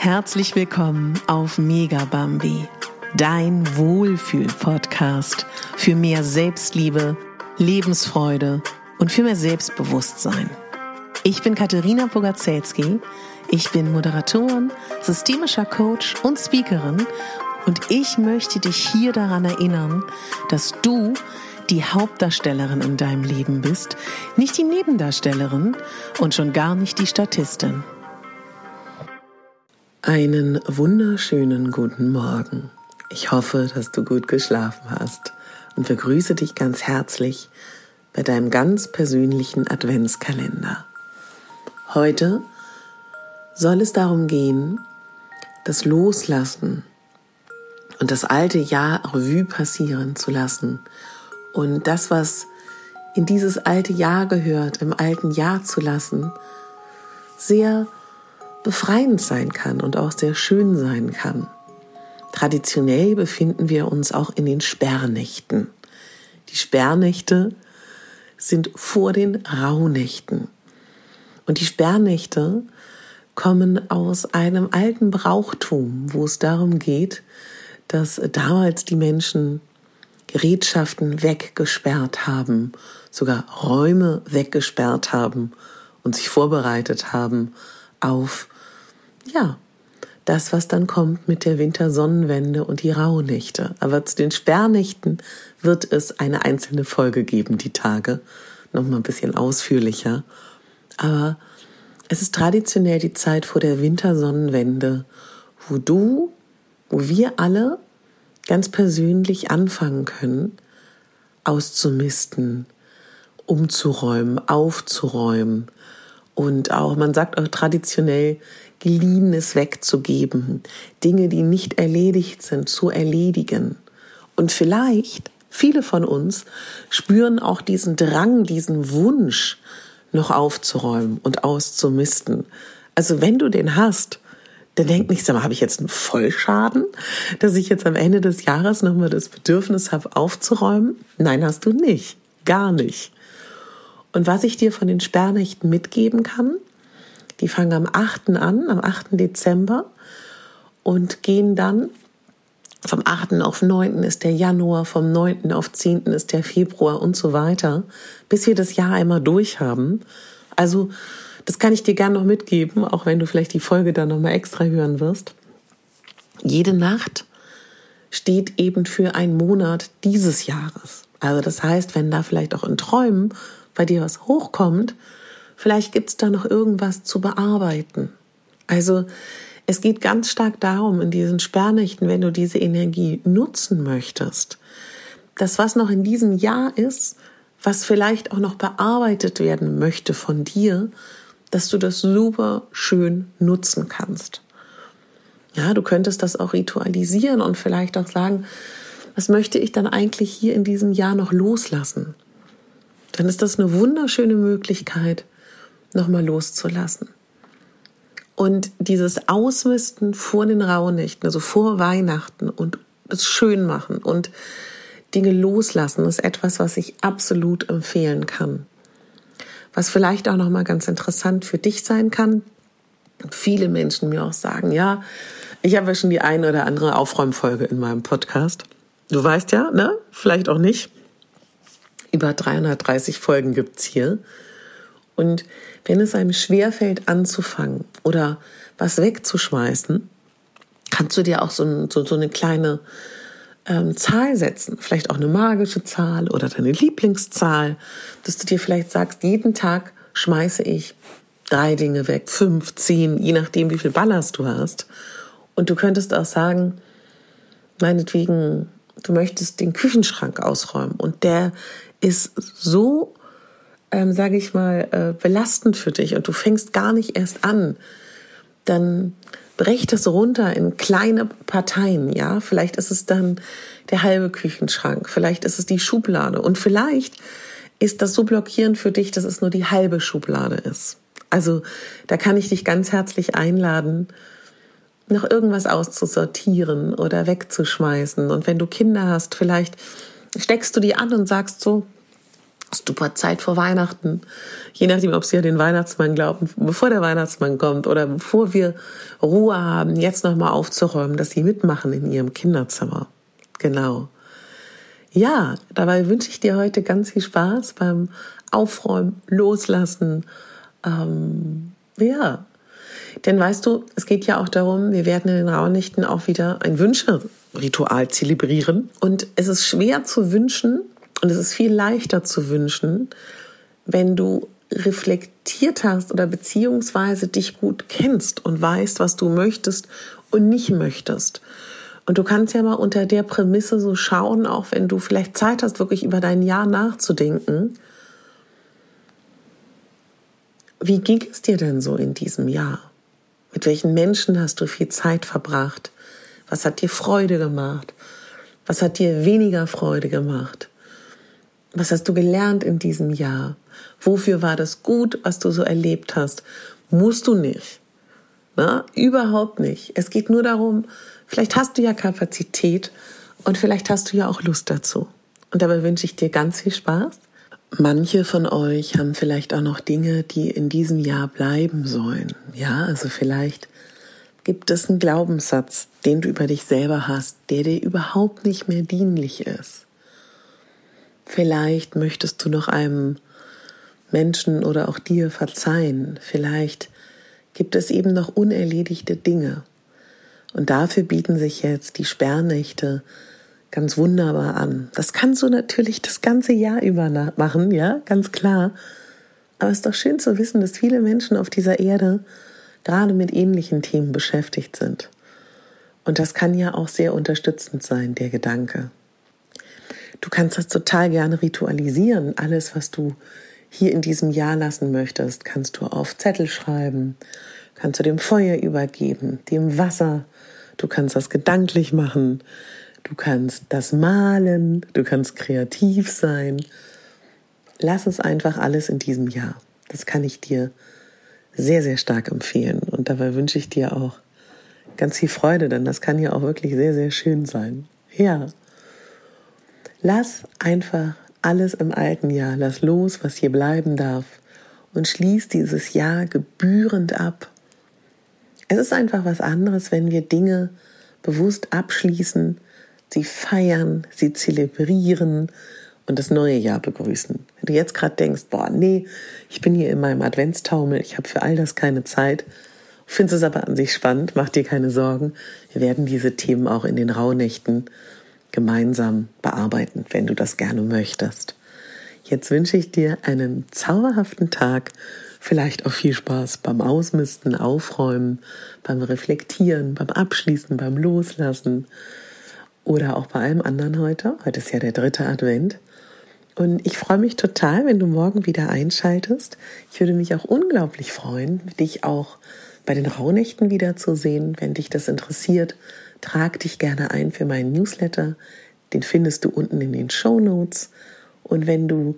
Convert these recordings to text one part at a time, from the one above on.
Herzlich willkommen auf Megabambi, dein Wohlfühl-Podcast für mehr Selbstliebe, Lebensfreude und für mehr Selbstbewusstsein. Ich bin Katharina Bogaczewski, ich bin Moderatorin, systemischer Coach und Speakerin und ich möchte dich hier daran erinnern, dass du die Hauptdarstellerin in deinem Leben bist, nicht die Nebendarstellerin und schon gar nicht die Statistin. Einen wunderschönen guten Morgen. Ich hoffe, dass du gut geschlafen hast und begrüße dich ganz herzlich bei deinem ganz persönlichen Adventskalender. Heute soll es darum gehen, das Loslassen und das alte Jahr Revue passieren zu lassen und das, was in dieses alte Jahr gehört, im alten Jahr zu lassen, sehr befreiend sein kann und auch sehr schön sein kann. Traditionell befinden wir uns auch in den Sperrnächten. Die Sperrnächte sind vor den Rauhnächten. Und die Sperrnächte kommen aus einem alten Brauchtum, wo es darum geht, dass damals die Menschen Gerätschaften weggesperrt haben, sogar Räume weggesperrt haben und sich vorbereitet haben auf das, was dann kommt mit der Wintersonnenwende und die Rauhnächte. Aber zu den Sperrnächten wird es eine einzelne Folge geben, die Tage, nochmal ein bisschen ausführlicher. Aber es ist traditionell die Zeit vor der Wintersonnenwende, wo wir alle ganz persönlich anfangen können, auszumisten, umzuräumen, aufzuräumen und auch, man sagt auch traditionell, Geliehenes wegzugeben, Dinge, die nicht erledigt sind, zu erledigen. Und vielleicht, viele von uns spüren auch diesen Drang, diesen Wunsch, noch aufzuräumen und auszumisten. Also wenn du den hast, dann denk nicht, sag mal, habe ich jetzt einen Vollschaden, dass ich jetzt am Ende des Jahres nochmal das Bedürfnis habe, aufzuräumen? Nein, hast du nicht. Gar nicht. Und was ich dir von den Sperrnächten mitgeben kann, die fangen am 8. an, am 8. Dezember und gehen dann vom 8. auf 9. ist der Januar, vom 9. auf 10. ist der Februar und so weiter, bis wir das Jahr einmal durch haben. Also das kann ich dir gerne noch mitgeben, auch wenn du vielleicht die Folge dann nochmal extra hören wirst. Jede Nacht steht eben für einen Monat dieses Jahres. Also das heißt, wenn da vielleicht auch in Träumen bei dir was hochkommt, vielleicht gibt es da noch irgendwas zu bearbeiten. Also es geht ganz stark darum, in diesen Sperrnächten, wenn du diese Energie nutzen möchtest, das, was noch in diesem Jahr ist, was vielleicht auch noch bearbeitet werden möchte von dir, dass du das super schön nutzen kannst. Ja, du könntest das auch ritualisieren und vielleicht auch sagen, was möchte ich dann eigentlich hier in diesem Jahr noch loslassen? Dann ist das eine wunderschöne Möglichkeit, nochmal loszulassen. Und dieses Ausmisten vor den Rauhnächten, also vor Weihnachten und das Schönmachen und Dinge loslassen, ist etwas, was ich absolut empfehlen kann. Was vielleicht auch nochmal ganz interessant für dich sein kann. Viele Menschen mir auch sagen, ja, ich habe ja schon die eine oder andere Aufräumfolge in meinem Podcast. Du weißt ja, ne? Vielleicht auch nicht. Über 330 Folgen gibt's hier. Und wenn es einem schwerfällt anzufangen oder was wegzuschmeißen, kannst du dir auch so eine kleine Zahl setzen. Vielleicht auch eine magische Zahl oder deine Lieblingszahl, dass du dir vielleicht sagst, jeden Tag schmeiße ich 3 Dinge weg, 5, 10, je nachdem, wie viel Ballast du hast. Und du könntest auch sagen, meinetwegen, du möchtest den Küchenschrank ausräumen und der ist so belastend für dich und du fängst gar nicht erst an, dann brech das runter in kleine Parteien, ja. Vielleicht ist es dann der halbe Küchenschrank, vielleicht ist es die Schublade und vielleicht ist das so blockierend für dich, dass es nur die halbe Schublade ist. Also da kann ich dich ganz herzlich einladen, noch irgendwas auszusortieren oder wegzuschmeißen. Und wenn du Kinder hast, vielleicht steckst du die an und sagst so Super Zeit vor Weihnachten, je nachdem, ob Sie an den Weihnachtsmann glauben, bevor der Weihnachtsmann kommt oder bevor wir Ruhe haben, jetzt nochmal aufzuräumen, dass Sie mitmachen in Ihrem Kinderzimmer. Genau. Ja, dabei wünsche ich dir heute ganz viel Spaß beim Aufräumen, Loslassen. Denn weißt du, es geht ja auch darum, wir werden in den Rauhnächten auch wieder ein Wünsche-Ritual zelebrieren. Und es ist schwer zu wünschen und es ist viel leichter zu wünschen, wenn du reflektiert hast oder beziehungsweise dich gut kennst und weißt, was du möchtest und nicht möchtest. Und du kannst ja mal unter der Prämisse so schauen, auch wenn du vielleicht Zeit hast, wirklich über dein Jahr nachzudenken. Wie ging es dir denn so in diesem Jahr? Mit welchen Menschen hast du viel Zeit verbracht? Was hat dir Freude gemacht? Was hat dir weniger Freude gemacht? Was hast du gelernt in diesem Jahr? Wofür war das gut, was du so erlebt hast? Musst du nicht. Na, überhaupt nicht. Es geht nur darum, vielleicht hast du ja Kapazität und vielleicht hast du ja auch Lust dazu. Und dabei wünsche ich dir ganz viel Spaß. Manche von euch haben vielleicht auch noch Dinge, die in diesem Jahr bleiben sollen. Ja, also vielleicht gibt es einen Glaubenssatz, den du über dich selber hast, der dir überhaupt nicht mehr dienlich ist. Vielleicht möchtest du noch einem Menschen oder auch dir verzeihen. Vielleicht gibt es eben noch unerledigte Dinge. Und dafür bieten sich jetzt die Sperrnächte ganz wunderbar an. Das kannst du natürlich das ganze Jahr über machen, ja, ganz klar. Aber es ist doch schön zu wissen, dass viele Menschen auf dieser Erde gerade mit ähnlichen Themen beschäftigt sind. Und das kann ja auch sehr unterstützend sein, der Gedanke. Du kannst das total gerne ritualisieren. Alles, was du hier in diesem Jahr lassen möchtest, kannst du auf Zettel schreiben, kannst du dem Feuer übergeben, dem Wasser. Du kannst das gedanklich machen. Du kannst das malen, du kannst kreativ sein. Lass es einfach alles in diesem Jahr. Das kann ich dir sehr, sehr stark empfehlen. Und dabei wünsche ich dir auch ganz viel Freude, denn das kann ja auch wirklich sehr, sehr schön sein. Ja, lass einfach alles im alten Jahr. Lass los, was hier bleiben darf. Und schließ dieses Jahr gebührend ab. Es ist einfach was anderes, wenn wir Dinge bewusst abschließen, sie feiern, sie zelebrieren und das neue Jahr begrüßen. Wenn du jetzt gerade denkst, ich bin hier in meinem Adventstaumel, ich habe für all das keine Zeit, findest es aber an sich spannend, mach dir keine Sorgen. Wir werden diese Themen auch in den Rauhnächten gemeinsam bearbeiten, wenn du das gerne möchtest. Jetzt wünsche ich dir einen zauberhaften Tag, vielleicht auch viel Spaß beim Ausmisten, Aufräumen, beim Reflektieren, beim Abschließen, beim Loslassen. Oder auch bei allem anderen heute. Heute ist ja der 3. Advent. Und ich freue mich total, wenn du morgen wieder einschaltest. Ich würde mich auch unglaublich freuen, dich auch bei den Rauhnächten wiederzusehen. Wenn dich das interessiert, trag dich gerne ein für meinen Newsletter. Den findest du unten in den Shownotes. Und wenn du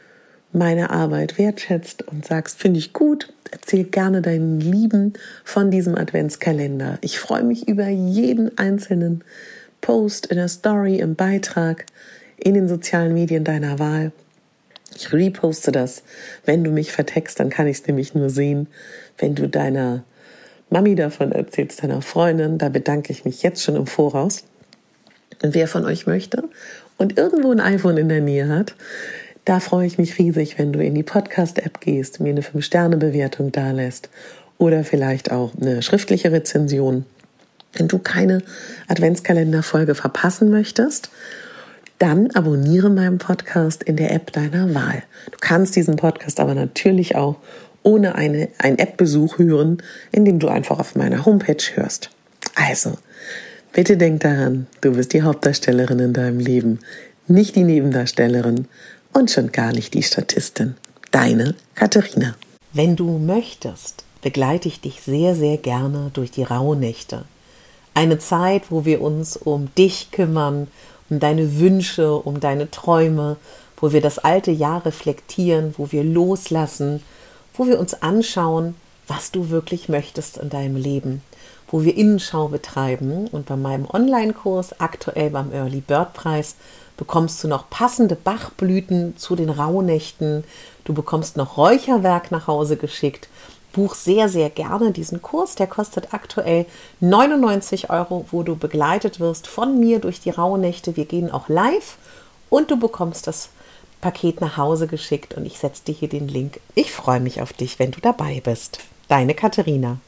meine Arbeit wertschätzt und sagst, finde ich gut, erzähl gerne deinen Lieben von diesem Adventskalender. Ich freue mich über jeden einzelnen Post, in der Story, im Beitrag, in den sozialen Medien deiner Wahl. Ich reposte das. Wenn du mich vertext, dann kann ich es nämlich nur sehen. Wenn du deiner Mami davon erzählst, deiner Freundin, da bedanke ich mich jetzt schon im Voraus. Und wer von euch möchte und irgendwo ein iPhone in der Nähe hat, da freue ich mich riesig, wenn du in die Podcast-App gehst, mir eine 5-Sterne-Bewertung dalässt oder vielleicht auch eine schriftliche Rezension. Wenn du keine Adventskalenderfolge verpassen möchtest, dann abonniere meinen Podcast in der App deiner Wahl. Du kannst diesen Podcast aber natürlich auch ohne einen App-Besuch hören, indem du einfach auf meiner Homepage hörst. Also, bitte denk daran, du bist die Hauptdarstellerin in deinem Leben, nicht die Nebendarstellerin und schon gar nicht die Statistin. Deine Katharina. Wenn du möchtest, begleite ich dich sehr, sehr gerne durch die Rauhnächte. Eine Zeit, wo wir uns um dich kümmern, um deine Wünsche, um deine Träume, wo wir das alte Jahr reflektieren, wo wir loslassen, wo wir uns anschauen, was du wirklich möchtest in deinem Leben, wo wir Innenschau betreiben. Und bei meinem Online-Kurs, aktuell beim Early Bird Preis, bekommst du noch passende Bachblüten zu den Rauhnächten. Du bekommst noch Räucherwerk nach Hause geschickt. Buch sehr, sehr gerne diesen Kurs. Der kostet aktuell 99 €, wo du begleitet wirst von mir durch die Rauhnächte. Wir gehen auch live und du bekommst das Paket nach Hause geschickt und ich setze dir hier den Link. Ich freue mich auf dich, wenn du dabei bist. Deine Katharina.